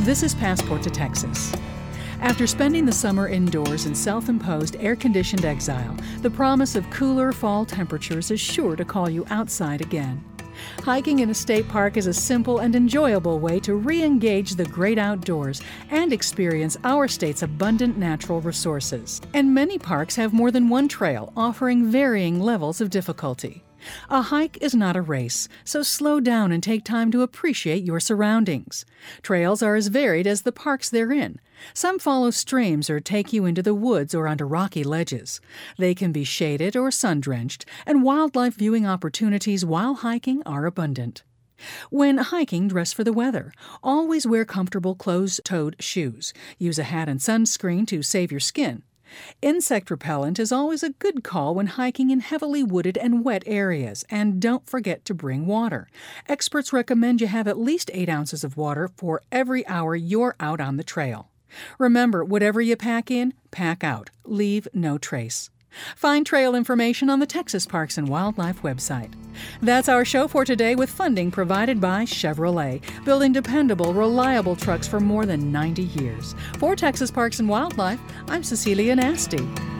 This is Passport to Texas. After spending the summer indoors in self-imposed air-conditioned exile, the promise of cooler fall temperatures is sure to call you outside again. Hiking in a state park is a simple and enjoyable way to re-engage the great outdoors and experience our state's abundant natural resources. And many parks have more than one trail, offering varying levels of difficulty. A hike is not a race, so slow down and take time to appreciate your surroundings. Trails are as varied as the parks they're in. Some follow streams or take you into the woods or onto rocky ledges. They can be shaded or sun-drenched, and wildlife viewing opportunities while hiking are abundant. When hiking, dress for the weather. Always wear comfortable closed-toed shoes. Use a hat and sunscreen to save your skin. Insect repellent is always a good call when hiking in heavily wooded and wet areas, and don't forget to bring water. Experts recommend you have at least 8 ounces of water for every hour you're out on the trail. Remember, whatever you pack in, pack out. Leave no trace. Find trail information on the Texas Parks and Wildlife website. That's our show for today, with funding provided by Chevrolet, building dependable, reliable trucks for more than 90 years. For Texas Parks and Wildlife, I'm Cecilia Nasty.